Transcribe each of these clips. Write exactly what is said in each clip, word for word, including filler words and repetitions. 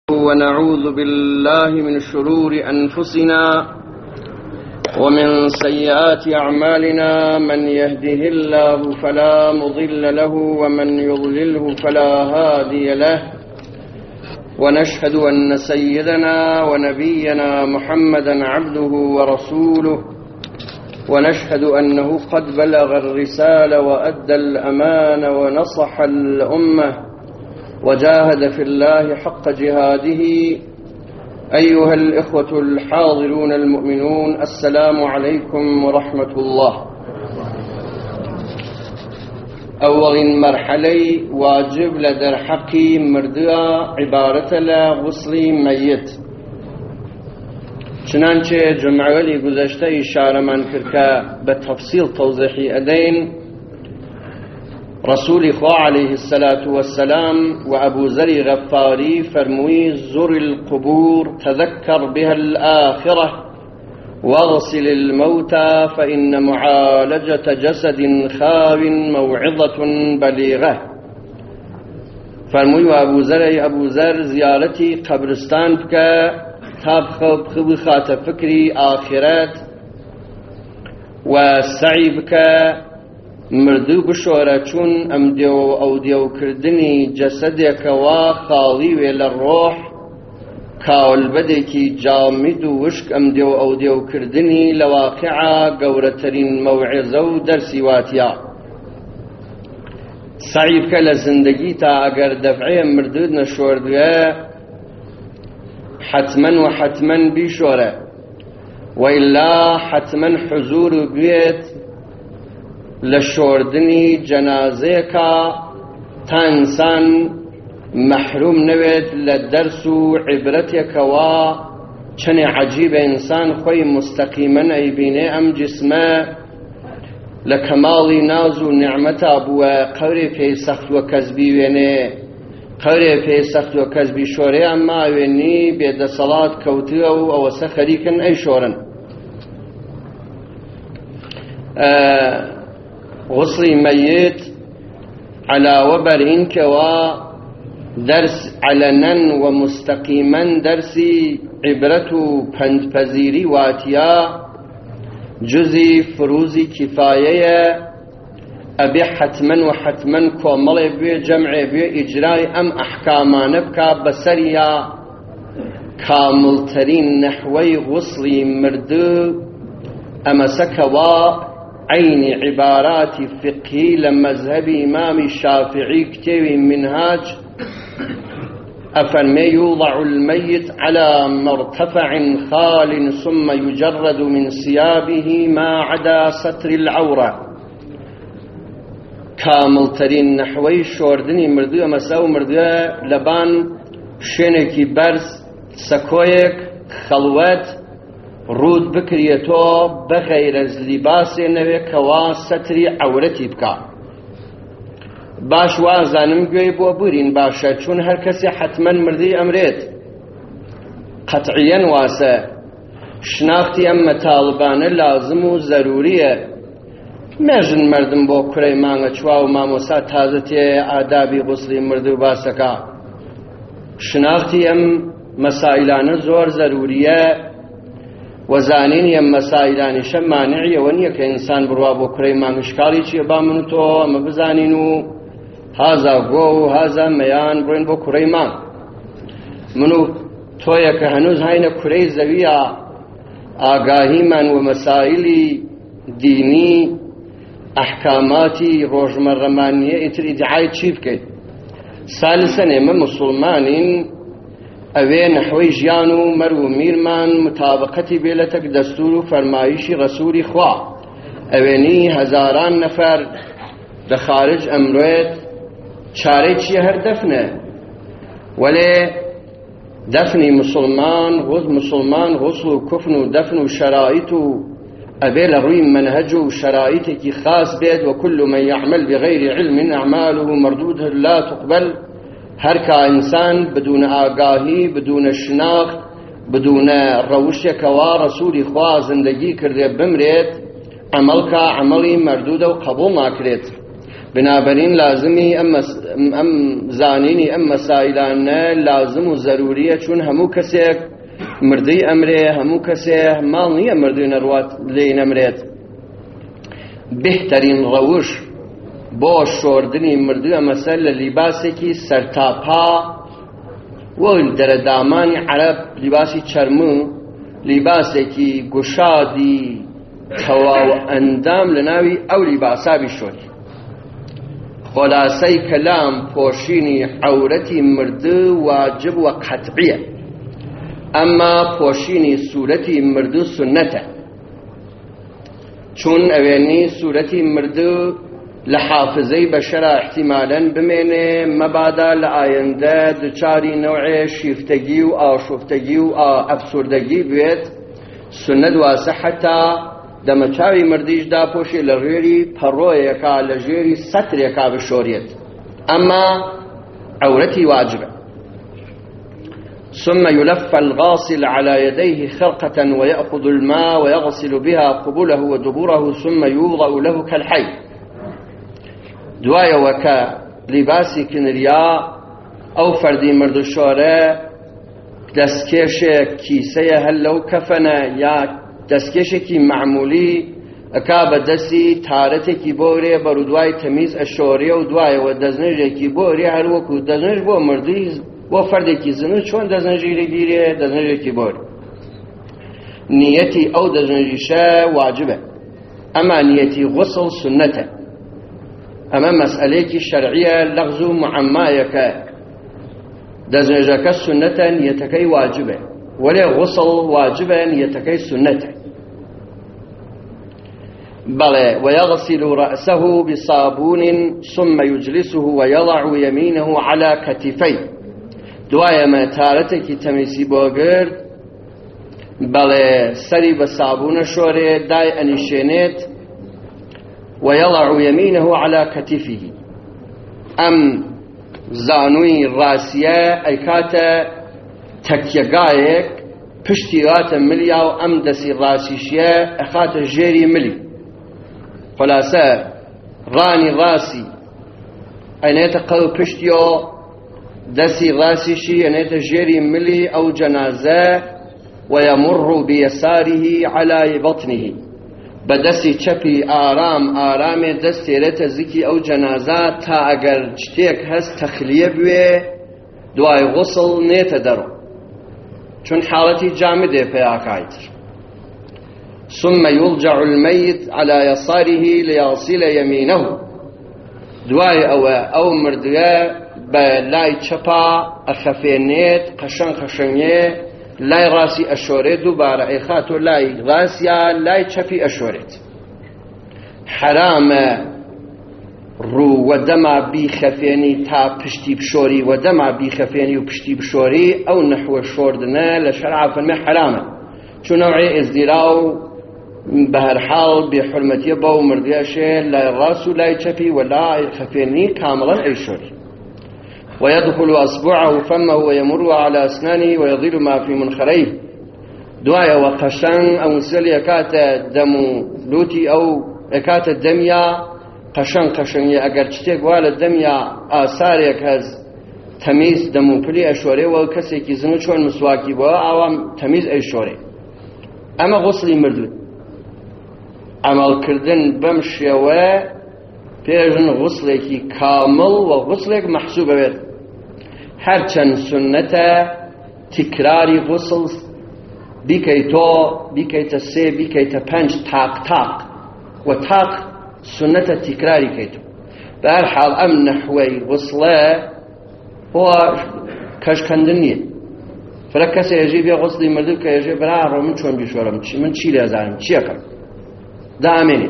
ونعوذ بالله من شرور أنفسنا ومن سيئات أعمالنا. من يهده الله فلا مضل له ومن يضلله فلا هادي له. ونشهد أن سيدنا ونبينا محمدا عبده ورسوله، ونشهد أنه قد بلغ الرسالة وأدى الأمانة ونصح الأمة وجاهد في الله حق جهاده. أيها الإخوة الحاضرون المؤمنون، السلام عليكم ورحمة الله. أول مرحلة واجب لدر حقي مردوء عبارة لغسل ميت. چنانچه جمعولی گذشته اشاره من کرد که به تفصیل توضیحی ادین رسول خدا علیه الصلاة والسلام و ابو ذر غفاری فرموی: زر القبور تذكر بها الآخرة واغسل الموتى فإن معالجة جسد خاو موعظة بلیغة. فرموی و ابو ذر ابو ذر زیارتی قبرستان بکه تاب خب خات فکری آخرت و سعی بکه مردو بشوره، چون ام دیو او دیو کردنی جسدک و خالی ویل الروح کاول بده کی جامد و وشک ام دیو او دیو کردنی لواقع گورترین موعظه و درسی واتیا. سعی بکه لزندگی تا اگر دفعه مردود نشوردوه حتما و حتما بیشوره، و الا حتما حضور بیت لشوردنی جنازه کا تا انسان محروم نوید لدرس و عبرت کوا. چنی عجیب انسان خوی مستقیما ای بینه ام جسمه لکمالی ناز و نعمت ابوه قوری پی سخت و کذبی وینه قوری پی سخت و کذبی شوره، اما وینی بید صلات کوتی او اوسه خریکن ای شورن. غسل ميت على وبر إنك ودرس علنا ومستقيما درسي عبرة پندپذيري واتيا جزي فروزي كفاية أبي حتما وحتما كومل بي جمع بي إجراء أم أحكامان بكا بسريا كامل ترين نحوي غسل مردو أما سكوا عين عبارات فقهي لمذهب إمام الشافعي كتاب منهاج. أفرمي: يوضع الميت على مرتفع خال ثم يجرد من ثيابه ما عدا ستر العورة. كامل ترين نحوي شوردني مردوه مساو مردوه لبان شنكي برس سكويك خلوات رود بکریتو بغیر از لباس نوی کوا ستری عورتی بکا. باش وازانم گوی بو برین باشه، چون هر کسی حتما مردی امرید قطعیا واسه. شناختی ام طالبانه لازم و ضروریه. مجن مردم بو کری مانگا چوا و ماموسا تازتی آدابی غسلی مردو باسکا. شناختی ام مسائلانه زور ضروریه وزانين يم مسائلان شم مانعية ونيا كإنسان بروابو كريمان مشكالي شيء بامنو تو أما بزانينو هذا قو هذا ميان برين بو كريمان منو تويا كهنوز هاينا كري زويا آقاهي من ومسائلي ديني أحكاماتي روجمرمانية اتر إدعاية شيف كي. ثالثا اما مسلمانين اوه نحوی جیانو مرو میرمان مطابقتی بیلتک دستور و فرمایشی رسول خوا. اوینی هزاران نفر دخارج امروید چاره چیه هر دفنه، ولی دفنی مسلمان غز مسلمان غسل و کفن و دفن و شرائط و ابیل روی منهج و شرائطی کی خاص بید. و کل من يعمل بغیر علم اعماله مردود لا تقبل. هر کا انسان بدون آگاهی، بدون شناخت، بدون روش کوا رسول خدا زندگی کرده بمرید، عمل کا عملی مردود و قبول نکرد. بنابراین لازمی ئەم زانینی ئەم مەسائلانە لازم و زەروریە، چون هەموو کەسێک مردی ئەمرێ، هەموو کەسێک ماڵ نییە مردوی نەڕوات لێی نەمرێت. بهترین ڕەوش بۆ شۆردنی مردووە مەسەر لە لیباسێکی سەرتاپا وەک دەرەدامانی عەرەب، لیباسی چەرمە، لیباسێکی گوشادی تەواو ئەندام لە ناوی ئەو لیباسا بیشۆری. خلاصەی کەلام پۆشینی عەورەتی مردوو واجب و قەتعیە، ئەمما پۆشینی سوورەتی مردوو سونەتە، چون ئەوێنی سوورەتی مردوو لە حافزەی بەشەرە احتیمالاً بمێنێ، مەبادا لە ئایندە دوچاری نەوعێ شیفتەگی و ئاشوفتەگی و ئەفسوردەگی بێت. سونەت واسە حەتا دەمەچاوی مردیش داپۆشێ لە ژێری پەڕۆیەکە، لە ژێری سەترێکا بشۆرێت، ئەمما عەورەتی واجبە. ثم يلف الغاسل على يديه خرقة ويأخذ الماء ويغسل بها قبله ودبره ثم يوضع له كالحي. دوایە وەکە لیباسی کنریا ئەو فەردی مردوشۆرە دەستکێشێک کیسەیە هەر لەو کەفەنە یا دەستکێشێکی معمولی ئەکا بە دەستی تارەتێکی بۆرێ بەڕوودوای تەمیز ئەشۆرێ و دوایەوە دەستنێژێکی بۆرێ هەروەکو دەستنێژ بۆ مردوی بۆ فەردێکی زنو چۆن دەستنێژی گیرێ دەستنێژێکی بۆرێ. نیەتی ئەو دەستنێژیشە واجبە، ئەما نیەتی غوسڵ سونەتە. ئەمە مەسئلەیەکی شەرعیە لەغز و معەمایەکە. دەستنێژەکە سونەتە، نیەتەکەی واجبە، وەلێ غوسڵ واجبە، نیەتەکەی سونەتە. بەڵێ ويغسل رأسه بصابون ثم يجلسه ويضع يمينه على كتفيه. دوایەمە تارەتێکی تەمیسی بۆ گرت، بەڵێ سەری بە سابوونە شۆرێ، دای ئەنیشێنێت، ويضع يمينه على كتفه. ئەم زانووی ڕاستیە ئەیکاتە تەکیەگایەک، پشتی هاتە ملیا و ئەم دەستی ڕاستیشیە ئەخاتە ژێری ملی. خلاصە ڕانی ڕاستی ئەنێتە قەڵ پشتیۆ، دەستی ڕاستیشی ئەنێتە ژێری ملی ئەو جەنازە. ويمر بيساره على بطنه. بەدەستی چەپی ئارام ئارامێ دەستێرێتە زیکی ئەو جەنازە تا ئەگەر شتێک هەست تەخلیە بوێ دوای غوسڵ نێتە دەڕۆ، چون حاڵەتی جامدێ پێیاکایتر. ثم يلجع الميت على يساره ليغسل يمينه. دوای ئەوە ئەو مردووە بە لای چەپا ئەخەفێنێت، قەشەنگ قەشەنگێ، لای ڕاستی ئەشۆرێت، دووبارە ئەیخاتۆ لای ڕاستیا لای چەپی ئەشۆرێت. حرامە ڕوو وەدەما بیخەفێنی تا پشتی بشۆری، وەدەما بیخەفێنی و پشتی بشۆری. ئەو نەحوە شۆردنە لە شەرع فەرمێ حرامە، چون نەوعی ئێزدیرا و بە هەر حاڵ بێحورمەتیە بەو مردیەشێ لای ڕاست و لای چەپی و لای خەفێنی کامڵەن ئەیشۆری. ويدخل أصبعه فمه ويمر على أسنانه ويضل ما في منخريه. دوايا وقشن أو سل يكات دم لوتي أو يكات الدميا قشن قشن أجر تشتيق ولا الدميا آثار يكهز تميز دم بلي أشوري وكسي كيزنو شون مسواكي بوا عوام تميز أشوري. أما غسل مردود عمل كردن بمشي و پێژن غوسڵێکی کامڵ و غوسڵێک مەحسوبە بێت. هەرچەند سونەتە تیکراری غوسڵ بیکەیتۆ، بیکەیتە سێ، بیکەیتە پەنج تاق تاق، و تاق سونەتە تیکراری کەیتۆ. بە هەر حاڵ ئەم نەحوەی غوسڵە بۆ کەشکەندن نییە. فرە کەسێ ێژێ بێ غوسڵی مردوو کە ێژێ براڕۆ من چۆن بیشۆرم، من چی لێزانم، چیەکەم، دامێنێ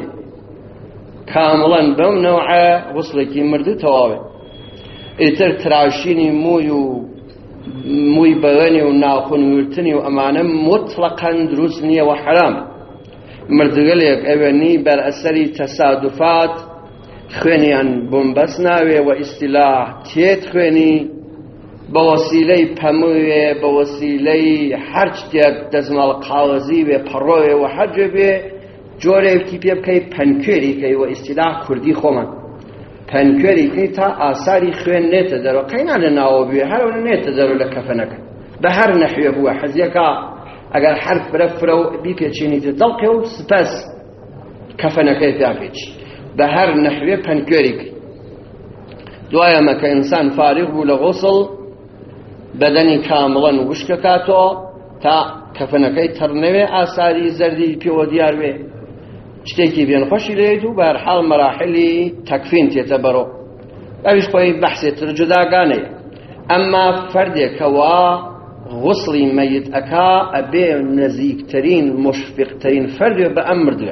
کامڵەن بەم نەوعە غوسڵێکی مردوو تەواوێ. ئیتر تراشینی مووی و مووی بەوێنی و ناخون وورتنی و ئەمانە مطلقاً دروست نییە و حرامە. مردوگەلێک ئەوێنی بەر ئەسەری تەسادوفات خوێنیان بۆمبەس ناوێ و ئیستیلاح تێت خوێنی، بە وەسیلەی پەمووێ، بە وەسیلەی هەر شتێک دەزمەڵ قاوەزی بێ، پەڕۆوێ و هەرجێ بێ جۆرێکی پێ بکەی پەنکوێری کەی و ئیستیلاح کوردی خۆمان. پەنکوێری کەی تا ئاساری خوێن نێتە دەرەوە قەینا لە ناوە بوێ هەرەوە نێتە دەرەوە لە کەفەنەکە بە هەر نەحوێ بووە حەزیەکە ئەگەر حرف برە فرە و بیپێچێنیتە دڵقێ و سپەس کەفەنەکەی پیاپێچی بە هەر نەحوێ پەنکوێری کرد. دوایەمە کە ئینسان فارغ بوو لە غوسڵ بەدەنی کامڵەن وشکە کاتەوە تا کەفەنەکەی تڕنەوێ ئاساری زەردی پێوە دیار وێ شتێکی بێنخۆشی لێیت و بەهەرحاڵ مەراحلی تەکفین تێتە بەرۆ ئەویش خۆی بەحسێتر جوداگانەیە. ئەمما فەردێکەوە غوسڵی مەیت ئەکا ئەبێ نزیکترین مشفقترین فەردێ بە ئەم مردوێ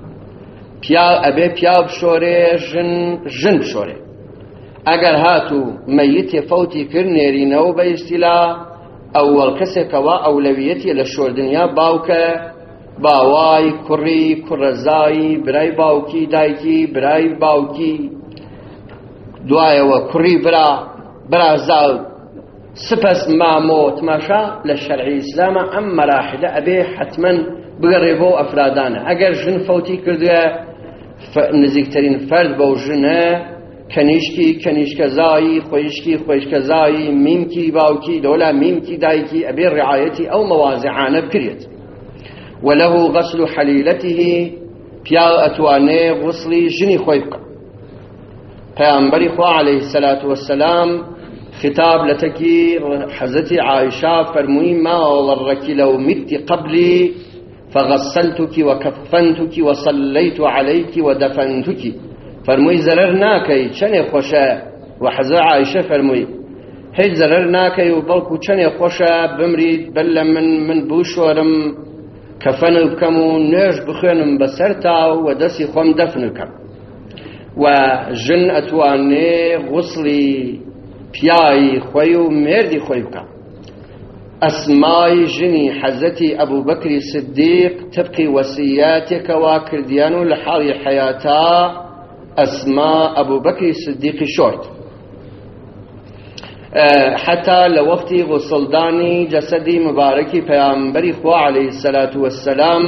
ئەبێ پیا بشۆرێ ژن بشۆرێ. ئەگەر هاتوو مەیتێ فەوتی کرد نێرینەوە بە ئیستیلا ئەوەڵ کەسێکەوە ئەولەویەتی لە شۆردنیا باوکە باوای کوڕی کوڕەزایی برای باوکی دایکی برای باوکی دوایەوە کوڕی برا برازا سپەس مامۆ تماشا لە شەرعی ئیسلامە ئەم مەراحلە ئەبێ حتمەن بگەڕێ بۆ ئەفرادانە. ئەگەر ژن فەوتی کردووە نزیکترین فەرد بەو ژنە کەنیشکی کەنیشکەزایی خۆیشکی خۆیشکەزایی میمکی باوکی دۆلا میمکی دایکی ئەبێ ڕعایەتی ئەو مەوازعانە بکرێت. وله غسل حلیلته پیا ئەتوانێ غوسڵی ژنی خۆی بکە. پەیامبەری خوا عەلەیهی السەلاتو وەسسەلام خطاب لتكي حزتي عائشة فرموي ما ضرك لو مت قبلي فغسلتك وكفنتك وصليت عليك ودفنتك فرموي زررناكي چني خوشا وحزة عائشة فرموي هيج زررناكي وبلكو چني خوشا بمريد بل من من بوشورم كفن بكم ونيش بخينم بسرتا ودسي خوم دفنكم وجن أتواني غسلي پیای خوی و مردی خوی بکن. اسمای جنی حضرت ابو بکر صدیق طبق وصیاتك وكرديانو لحال حياتا اسماء ابو بكر الصديق شورت حتى لوقت غسلداني جسدي مباركي پیامبری خوا عليه الصلاة والسلام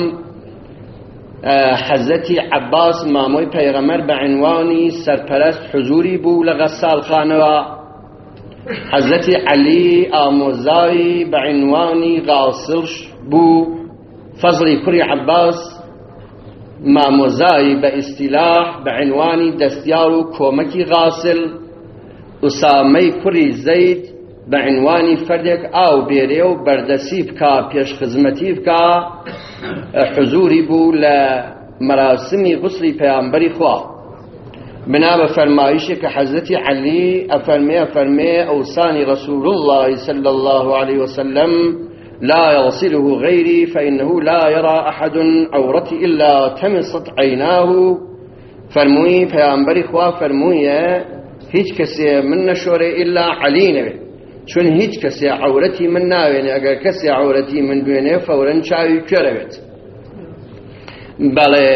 حضرت عباس ماموی پیغمبر بعنوانی سرپرست حضوری بو لغسال خانوا حضرت علی آموزایی بعنوانی غاسلش بو فضلی کوری عباس ماموزایی با اصطلاح بعنوانی دستیار و کومکی غاسل اسامه کوری زید بعنوانی فردک آو بیره و بردسی بکا پیش خدمتی بکا حضوری بو لمراسمی غسلی پیامبری خواه بنا بفرمائش كحزت علي أفرمي أفرمي أوصاني رسول الله صلى الله عليه وسلم لا يغسله غيري فإنه لا يرى أحد عورتي إلا تمصت عيناه فرموي پیامبری خوا فرموي هیچ کسی من نشوره إلا علي نبي چون هیچ کسی عورتي من ناويني اگر کسی عورتي من بينه فورا چاوي كروت بله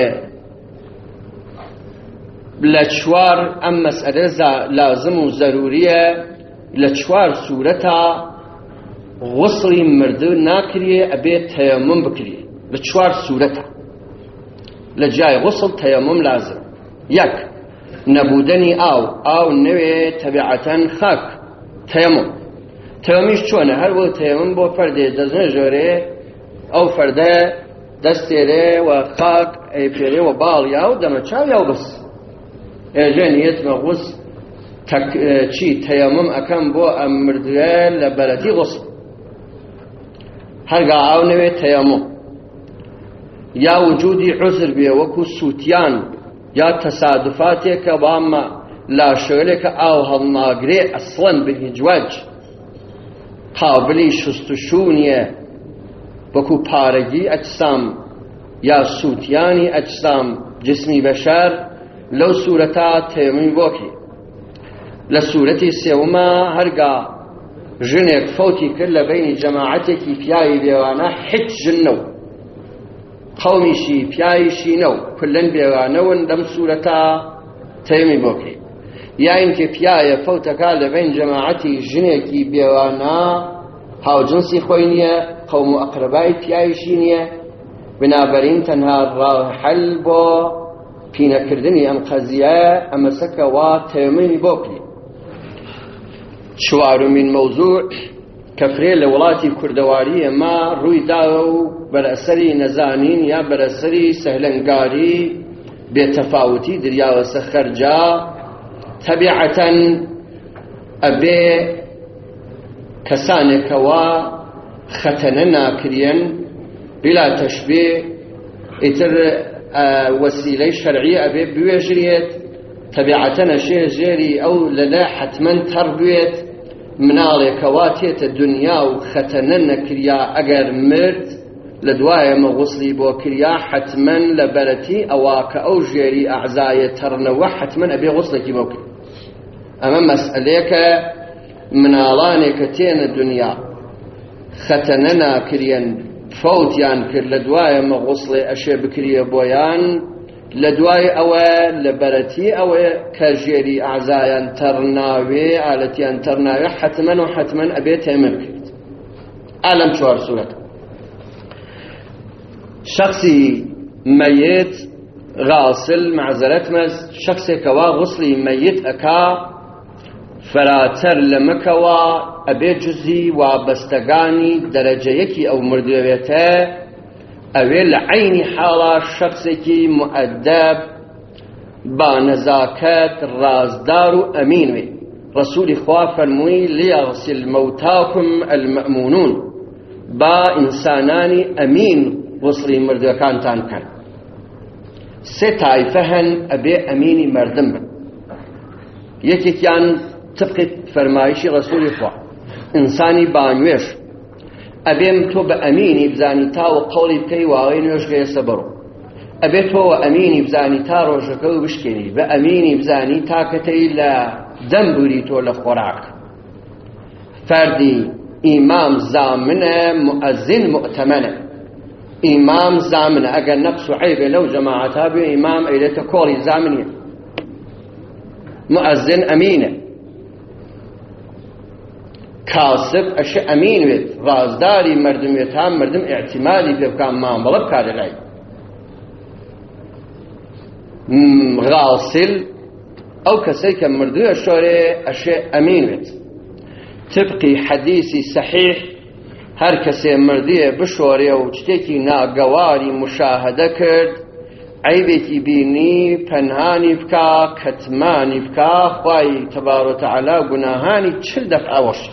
لچوار ام مسئله لازم و ضروریه لچوار صورتا غسلی مردو ناکریه ابی تیمم بکریه لچوار صورتا لجای غسل تیمم لازم. یک نبودنی آو آو نوی طبیعتا خاک تیمم تیممیش چونه هر وقت تیمم با فرده دزن جوره او فرده دستیره و خاک ایپیره و بال یاو دمچاو یاو بس اجانیت مغوص تك چی تیمم اکم بو امردوه لبرتی غسل هرگاه آو نوی تیمم یا وجودی عذر بیه وکو سوتیان یا تصادفاتی که باما لا شغله که آو هالناگره اصلا به هیچ وجه قابلی شستشونیه وکو پارگی اجسام یا سوتیانی اجسام جسمی بشر لو صورتا تیمم بوکی لصورتی سیوما هرگا جنک فوتی کل بین جماعتی کی پیایی بیوانا حج جنو قومیشی پیایشی نو کلن بیوانون دم صورتا تیمم بوکی یا اینکه پیای فوتکا لبین جماعتی جنکی بیوانا هاو جنسی خوینیه قوم اقربای پیایشی نیه بنابراین تنها راه حل بو پینەکردنی ئەم قەزیە ئەمەسەکەوە تێمەی بۆ بکرێت. چوارمین مەوزوع کە فرێ لە وڵاتی کوردەواری ئێمە ڕوویداوە و بەرئەسەری نەزانین یا بەرئەسەری سەهلەنگاری بێتەفاوتی دریاوە سەرخەرجا تەبیعەتەن ئەبێ کەسانێکەوە خەتەنە ناکرێن بلا تەشبێ ئیتر وەسیلەی شەرعی ئەبێ بوێژرێت تەبیعەتەن ئەشێ ژێری ئەو لەلە حتمەن تەڕ بوێت مناڵێکەوە تێتە دنیا و خەتەنە نەکریا ئەگەر مرد لە دوایەمە غوسڵی بۆ کریا حتمەن لە بەرەتی ئەوە کە ئەو ژێری ئەعزایە تەڕنەوە حتمەن ئەبێ غوسڵێکی بۆ کرد. ئەمە مەسئلەیەکە مناڵانێکە تێنە دنیا خەتەنە ناکرێن فەوتیان کرد لە دوایەمە غوسڵێ ئەشێ بکریە بۆیان لە دوای ئەوە لە بەرەتی ئەوە کە ژێری ئەعزایان تەڕناوێ ئالەتیان تەڕناوێ حتمەن و حتمەن ئەبێ تێمە بکرێت. ئالەم چوار سوورەت شخصی مەیت غاسل معزەرەت مەز شخصێکەوە غوسڵی مەیت ئەکا فەراتەر لە مەکەوە ئەبێ جزئی وابەستەگانی دەرەجەیەکی ئەو مردوێتە ئەوێ لە عینی حاڵا شخصێکی مؤدەب با نەزاکەت ڕازدار و ئەمین وێ. ڕەسوولی خوا فەرمووی لیەغسل مەوتاکم ئەلمەئمونون با ئینسانانی ئەمین غوسڵی مردوەکانتان بکەن. سێ تایفە هەن ئەبێ ئەمینی مردم بن. یەکێکیان طبقی فەرمایشی ڕەسوولی خوا ئینسانی بانوێش ئەبێم تۆ بە ئەمینی بزانی تاوە قەوڵی بکەی واوەی نوێژگەیە سەبەڕۆ. ئەبێ تۆوە ئەمینی بزانی تا ڕۆژەکە و بشکێنی بە ئەمینی بزانی تاکەتەی لە دەم بوری تۆ لە خۆراک. فەردی ئیمام زامنە مؤەزین مؤتەمەنە. ئیمام زامنە ئەگەر نەقس و عەیبێ لەو جەماعەتا بێ ئیمام ئەیلێتە کۆڵی زامنیە. مؤەزین ئەمینە. کاسب ئەشێ ئەمین وێت ڕازداری مردمێت تا مردم ئیعتیمادی پێ بکات مامەڵە بکات لە لای. غاسل ئەو کەسەی کە مردووە شۆرێ ئەشێ ئەمین وێت. طبقی حەدیسی سەحیح هەر کەسێ مردیە بشۆرێ و شتێکی ناگەواری مشاهدە کرد عیبێکی بینی پەنهانی بکا کەتمانی بکا خوای تەبارەکە و تەعالا گوناهانی چل دەفعە وەشێت.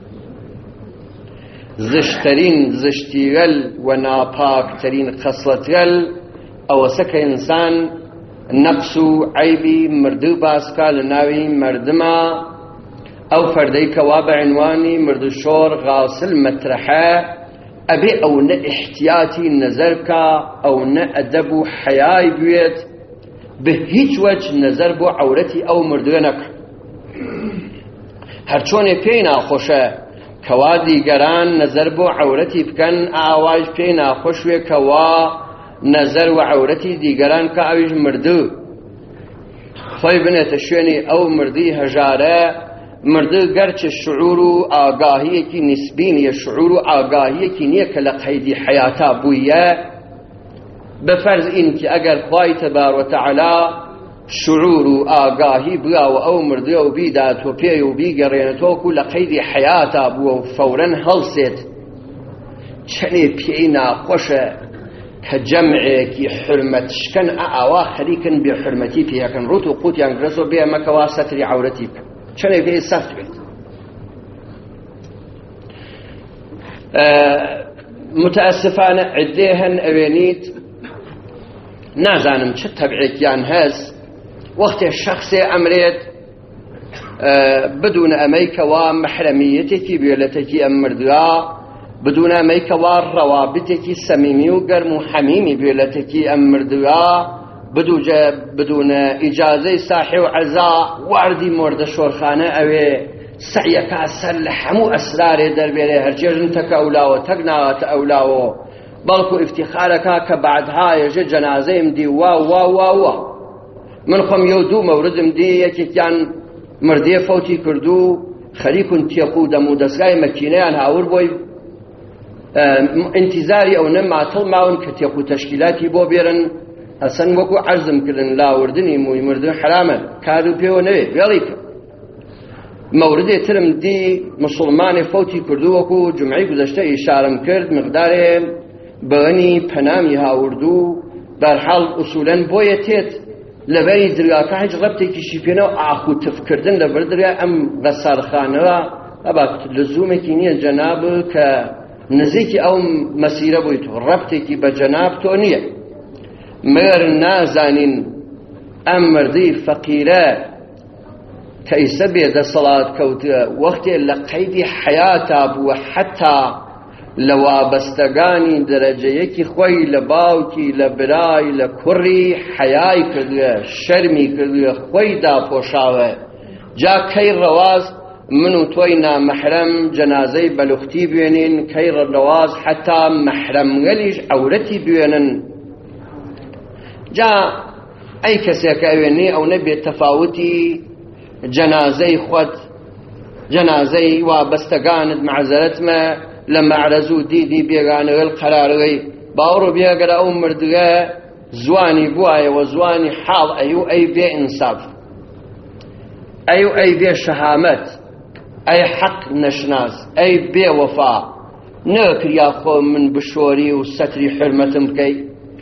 زشترین زشتیگەل و ناپاکترین خەسڵەتگەل ئەوەسە کە ئینسان نەقس و عیبی مردوو باسکا لە ناوی مردمە ئەو فەردەی کەوا بە عنوانی مردوشۆر غاسل مەترەحە ئەبێ ئەو نە ئیحتیاتی نەزەر بکا ئەو نە ئەدەب و حەیای بوێت بە هیچ وەج نەزەر بۆ عەورەتی ئەو مردووە نەکە. هەرچۆنێ پێی ناخۆشە کەوا دیگەران نەزەر بۆ عەورەتی بکەن ئاواش پێی ناخۆشوێ کەوا نەزەر و عەورەتی دیگەران کە ئەویش مردوو خۆی بنێتە شوێنی ئەو مردی هەژارە. مردە گەرچە شعور و ئاگاهیەکی نسبی نیە شعور و ئاگاهیەکی نییە کە لە قەیدی حەیاتا بوویە بەفەرز ئینکە ئەگەر خوای تەبارەکە و تەعالا شعور و ئاگاهی بواوە ئەو مردووە و بیداتۆ پێی و بیگەڕێنێتۆکو لە قەیدی حەیاتا بووە و فەورەن هەڵسێت چەنێ پێی ناخۆشە کە جەمعێکی حرمەتشکەن ئاوا خەریکن بێ حرمەتی پێیەکەن ڕوت و قوتیان گرەسۆ بێ مەکەوا سەتری عەورەتی بکەن چەنێ پێی سەخت بێت. متأسفانە عدێ هەن ئەوێنیت نازانم چ تەبعێکیان هەست وەختێ شەخصێ ئەمرێت بدون ئەمەی کەوا مەحرەمیەتێکی بێلەتێکی ئەم مردووە بدون ئەمەی کەوا ڕەوابتێکی سەمیمی و گەرم و حەمیمی بێلەتێکی ئەم مردووە بدون ئیجازەی ساحێ و عەزا واردی مۆردە شۆرخانە ئەوێ سعیەکە سەر لە هەموو ئەسرارێ دەربێرێ هەرچێژن تەکە ئەولاوە تەک ناوەتە ئەولاوە بەڵکو ئیفتیخارەکە کە بەعدها ێژە جەنازەیم دی وا وا وا وا من خۆم یەو دوو مەوردم دی یەکێکیان مردێ فەوتی کردو خەریکون تێق و دەم و دەستگای مەکینەیان هاور بۆی ئینتیزاری ئەو نە ماتڵ ماون کە تێق و تەشکیلاتی بۆ بێرن ئەسەن وەکو عەرزم کردن لاوردنی مووی مردن حرامە کار و پێوە نەوێ وێڵی کرد. مەوردێ ترم دی مسلمانی فەوتی کردو وەکو جمعەی گوزەشتە ئیشارەم کرد مقدارێ بەغەنی پەنامی هاوردوو بەرحاڵ ئوسوولەن بۆیە تێت لەبەری دەرگاکە هیچ ڕەبتێکیشی پێنەوە ئاخ و تفکردن لەبەر دەرگا ئەم غەسالخانەوە ئەبا لزومێکی نییە جەناب کە نزیکی ئەو مەسیرە بوویت و ڕەبتێکی بە جەناب تۆ نییە. مەگەر نازانین ئەم مردی فەقیرە کە ئیسە بێدەسەڵات کەوتووە وەختێ لە قەیدی حەیاتا بووە حەتا لە وابەستەگانی دەرەجەیەکی خۆی لە باوکی لە برای لە کوڕی حەیای کردووە شەرمی کردووە خۆی داپۆشاوە جا کەی ڕەواز من و تۆی نامەحرەم جەنازەی بەلوختی بوێنین کەی ڕەواز حەتا مەحرەمگەلیش عەورەتی بوێنن. جا ئەی کەسێک ئەوێنێ ئەو نەبێت تەفاوتی جەنازەی خۆت جەنازەی وابەستەگانت مەعزەرەتمە لە مەعرەز و دیدی بێگانەوەل قەرارەوەی باوەڕۆ بێگەرە ئەو مردگە زوانی بوایەوە زوانی حاڵ ئەی و ئەی بێ ئینساف ئەی و ئەی بێ شەهامەت ئەی حەق نەشناس ئەی بێ وەفا نەکریا خۆ من بشۆری و سەتری حرمەتم بکەی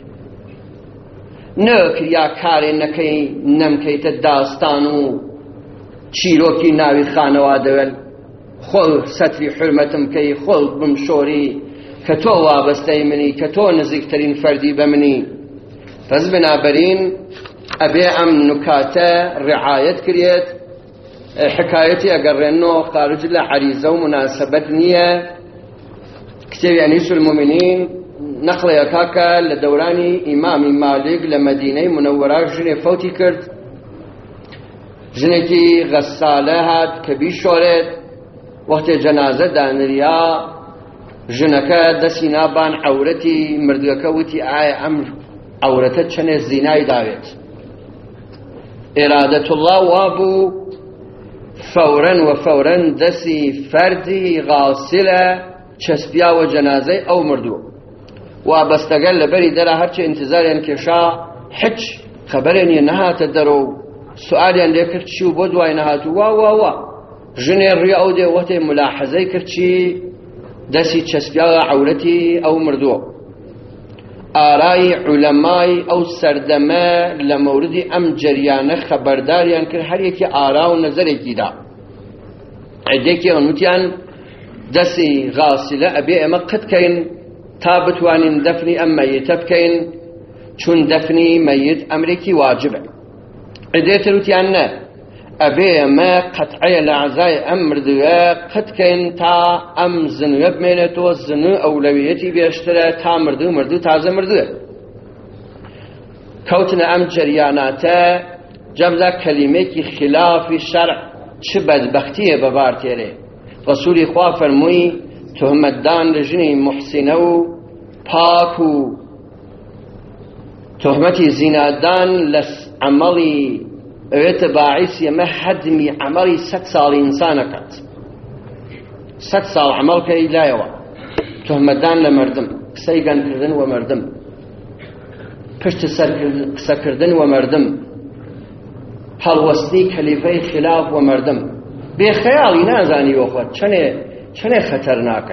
نەکریا کارێ نەکەی نەمکەیتە داستان و چیرۆکی ناوی خانەوا دەوێن خۆ سەتری حرمەتم بکەی خۆ بم شۆری کە تۆ وابەستەی منی کە تۆ نزیکترین فەردی بە منی. پس بنابەرین ئەبێ ئەم نکاتە ڕعایەت کرێت. حکایەتی ئەگەڕێنەوە خارج لە عەریزە و مناسبەت نییە. کتێبی ئەنیس المومنین نەقڵەیەکا کە لە دەورانی ئیمامی مالک لە مەدینەی منەوەرا ژنێ فەوتی کرد ژنێکی غەسالە هات کە بیشۆرێت وەختێ جەنازە دانریا ژنەکە دەستی نابان عەورەتی مردوەکە وتی ئایا ئەم عەورەتە چەنێ زینای داوێت. ئێرادەتوڵڵا وابوو فەورەن و فەورەن دەستی فەردی غاسلە چەسپیاوە جەنازەی ئەو مردووە وابەستەگەل لەبەری دەرا هەرچی ئینتیزاریان کێشا هیچ خەبەرێن یە نەهاتە دەرەوە سوئالیان لێ کرد چی و بۆ دوای نەهاتوو وا وا وا ژنێ ڕووی ئەو دێ وەختێ ملاحەزەی کرد چی دەستی چەسپیاوە عەورەتی ئەو مردووە. ئارای عولەمای ئەو سەردەمە لە مەوردی ئەم جەریانە خەبەرداریان کرد هەر یەکی ئارا و نەزەرێکی دا. عیدێکی ئەنوتیان دەستی غاسلە ئەبێ ئێمە قتکەین تا بتوانین دەفنی ئەم مەیتە بکەین چون دەفنی مەیت ئەمرێکی واجبە. عیدێتر وتیان نە ئەبێ ئەمە قەتعەیە لە عەزای ئەم مردووە قتکەین تا ئەم زنوە بمێنێتەوە زنو ئەولەویەتی بێشترە تا مردوو مردوو تازە مردووە. کەوتنە ئەم جەریاناتە جەمدا کەلیمێکی خلافی شەرع چ بەدبەختیە بەبار تێرێ. ڕەسوولی خوا فەرمووی تۆهمەتدان لە ژنی موحسینە و پاک و تۆهمەتی زینادان لە عەمەڵی ئەوێتە باعیسی ئەمە هەدمی عەمەڵی سەد ساڵی ئینسانەکات. سەد ساڵ عەمەڵکەی لایەوە تۆهمەتدان لە مردم قسەی گەنکردن و مردم پشت سەر قسەکردن و مردم هەڵوەستنی کەلیفەی خلاف و مردم بێخەیاڵی نازانی وەخۆت چەنێ چەنێ خەتەرناکە.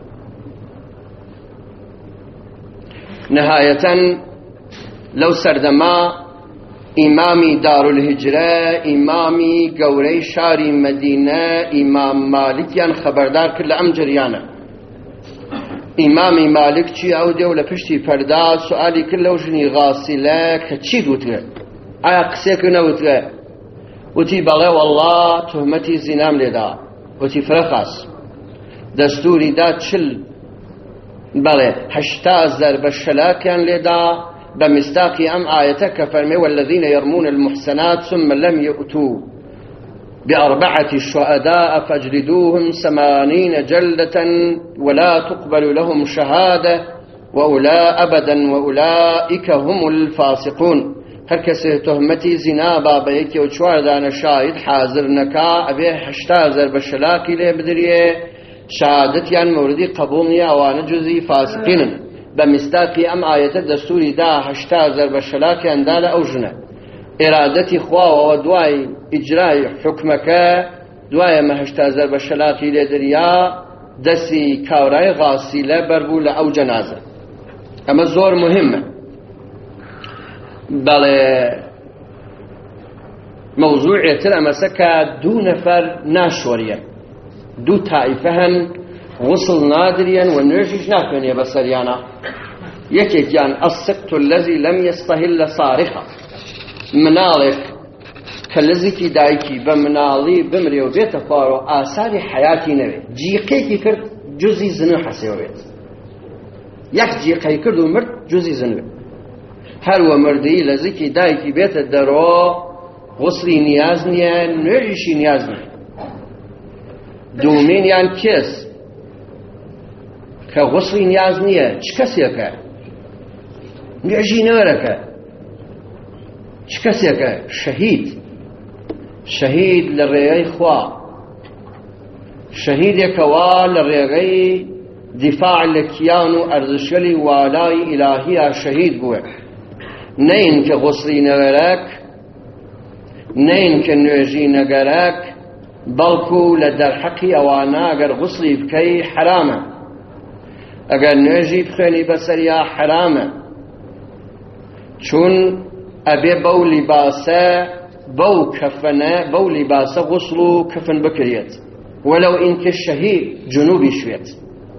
نەهایەتەن لەو سەردەما ئیمامی دارولهیجرە ئیمامی گەورەی شاری مەدینە ئیمام مالکیان خەبەردار کرد لە ئەم جەریانە. ئیمامی مالک چی ئەو دێ و لە پشتی پەردا سوئالی کرد لەو ژنی غاسیلە کە چی گوتوێ ئایا قسێک نەوتوێ وتی بەڵێ وەڵڵا تۆهمەتی زینام لێدا. وتی فرەخاس دەستوری دا چل بەڵێ هەشتا زەربە شەلاکیان لێدا بمستاقي أم آية كفرمي والذين يرمون المحسنات ثم لم يؤتوا بأربعة شهداء فاجلدوهم ثمانين جلدة ولا تقبل لهم شهادة وأولا أبدا وأولئك هم الفاسقون. هر کسی تهمتی زنا بابا یکی و چوار دانه شاهد حاضر نکا ابی هشتا زر بشلاکی لی بدریه شهادت یان موردی قبول نیا وانه جزی فاسقینن بمستاقي أم آية دستوري دا هشتا زرب شلاكي أندال أو جنة إرادتي خوا ودواي إجراء حكمك دواي ما هشتا زرب شلاكي لدريا دسي كاوراي غاسيلة بربولة أو جنازة أما زور مهمة بل موضوع ترى مسكا دو نفر ناشوريا دو طائفة وصل نادريا والنرجيش ناكمني بسريانا يكيك يعني السقط الذي لم يستهل صارخا منالك كالذي كي دايكي بمنالي بمري وبيت فارو آثار حياتي نبي جيقيكي كرد جزي زنو حسيو بيت يك جيقي كرد ومرد جزي زنو هر ومردي لذي كي دايكي بيت الدرو غسلي نيازنيا نرجيشي نيازنيا دومين يعني كيس كغسلي نيازنيا چكسيكا نعجي ناركا چكسيكا شهيد شهيد للرياي خوا شهيد يكوا للرياي دفاع لكيانو أرزشلي والاي إلهي شهيد بوك نين كغسلي نارك نين كنعجي نارك بلكو لدر حقي أوانا أجر غسلي بكي حرامة أجر نعجي بخيني بسريا حرامة چون أبي بو لباسة بو كفنة بو لباسة غسلو كفن بكريت ولو إنك الشهيد جنوبي شويت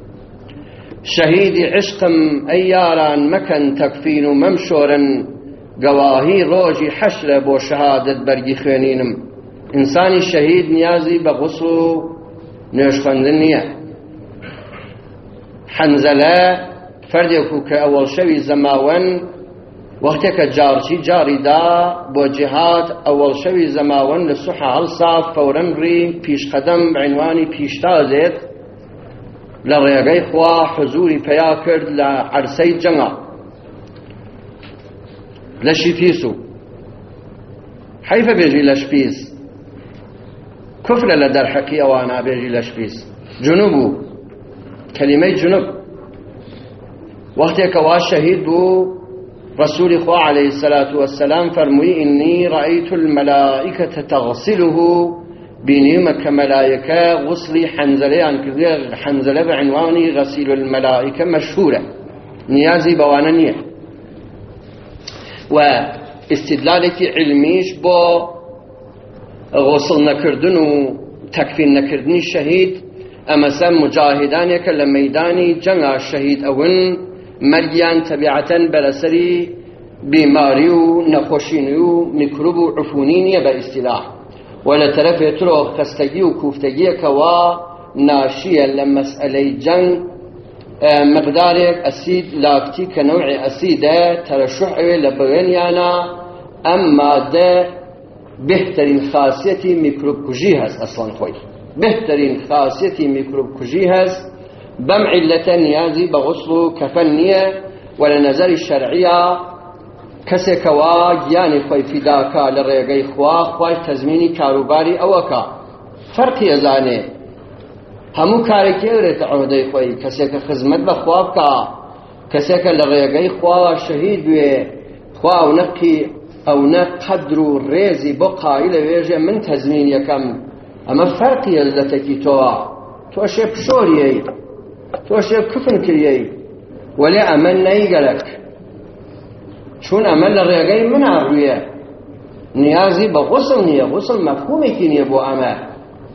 شهيدي عشقم أيارا مكان تكفين ممشورا قواهي روجي حشر بو شهادة برقي خينينم إنساني شهيد نيازي بغسل نيشخندنية حنزلة فرديكو كأول شوي زماون وقتك جارشي جاري دا بو جهاد أول شوي زماون للصحة هالصاف فورا ري بيش قدم عنواني بيش تازيت لرياقي خوا حزوري بياكرد لعرسي جنga لشيفيسو حيث بيجي لشبيس كفر لدر حقي أوانا بيجي لشبيس جنوبو كلمة جنوب وقتك وا شهيد بو رسول الله عليه الصلاة والسلام فرمي إني رأيت الملائكة تغسله بنيمك ملائكة غسلي حنزلة عن كذا حنزلة بعنواني غسيل الملائكة مشهورة نيازي بوانانية واستدلالك علميش بو غسل نكردن و تكفين نكردني الشهيد أما سام مجاهدان يك لميداني جنگ الشهيد أون مريان تبعة برسري بماري و نخوشيني و ميكروب و عفونيني باستلاح ولا طرف يترو خستگي و كوفتگي كوا ناشية لمسألة جنگ مقدارك أسيد لاكتي كنوع أسيدة ترشح لبغنيانا أما ده بهترین خاصیتی میکروب کجی هست اصلا خوی بهترین خاصیتی میکروب کجی هست بم علت نیازی بغسل و کفن نیه ولا نظر شرعیه کسی کوا گیانی خوی فداکا لرگی خوا خوی تزمینی کاروباری اوکا فرقی ازانه همو کاری که ورت عهده خوی کسی که خدمت بخواب کا کسی که لرگی خوا شهید بیه خوا و نقی أو نقدر الرزي بقى إلى ويجي من تزمين يكم أما فرق يلزتك توا تو شيء بشوري تو شيء كفن كريي ولا أمن نيجلك شون أمن الرجاي من عروية نيازي بغسل نية غسل مفهوم كيني بو أما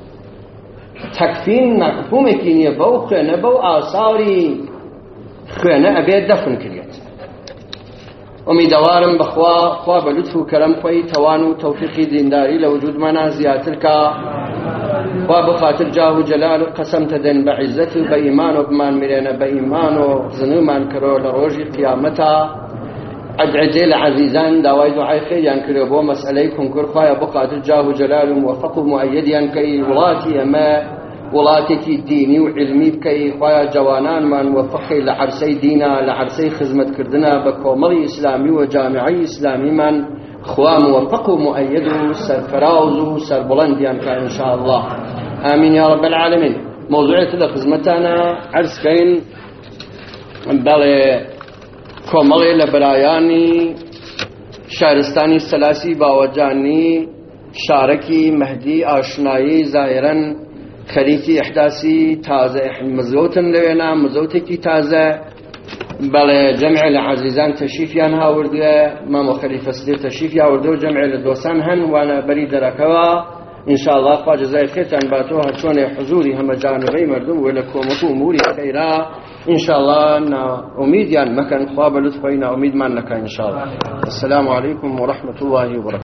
تكفين مفهوم كيني بو خنا بو آثاري خنا أبي دفن كريت امیدوارم بخوا خوا بلطف و کرم خوی توان و توفیق دینداری لوجود منا زیاتر کا خوا بخاطر جاه و جلال و قسم تدن بعزت و بإيمان و بمان مرينا بإيمان و زنومان کرو لروج قیامتا عدعدي لعزيزان داوي دعاء خير ينكر بو مسألة كنكر خوايا بخاطر جاه و جلال و موفق و مؤيد ينكي ولاتي اما ولاتي ديني وعلمي بكي خوايا جوانان من موفقي لعرسي دينا لعرسي خدمة كردنا بكومري إسلامي وجامعي إسلامي من خوا موفق ومؤيد سرفراوز وسربلند ينكا إن شاء الله آمين يا رب العالمين. موضوعية خدمتنا عرس كين بل کۆمەڵێ لە بەرایانی شارستانی سەلاسی باوەجانی شارەکی مەهدی ئاشنایی زاهێرەن خەریکی ئەحداسی تازە مزگەوتن لەوێنە مزگەوتێکی تازە بەڵێ جەمعێ لە عەزیزان تەشریفیان هاوردووە مامۆ خەلیفە سدیر تەشریفی هاوردووە جەمعێ لە دۆستان هەن وانە بەری دەرەکەوە ئینشاءالله خوا جەزای خێرتان باتەوە هەرچۆنێ حزوری هەمە جانبەی مردم و لە کۆمەک و ئوموری خەیرا ئینشاءالله ناومیدیان مەکەن خوا بە لوتفەی ناومیدمان نەکەن ئینشاءالله. السلام علیکم ورحمة الله وبركاته.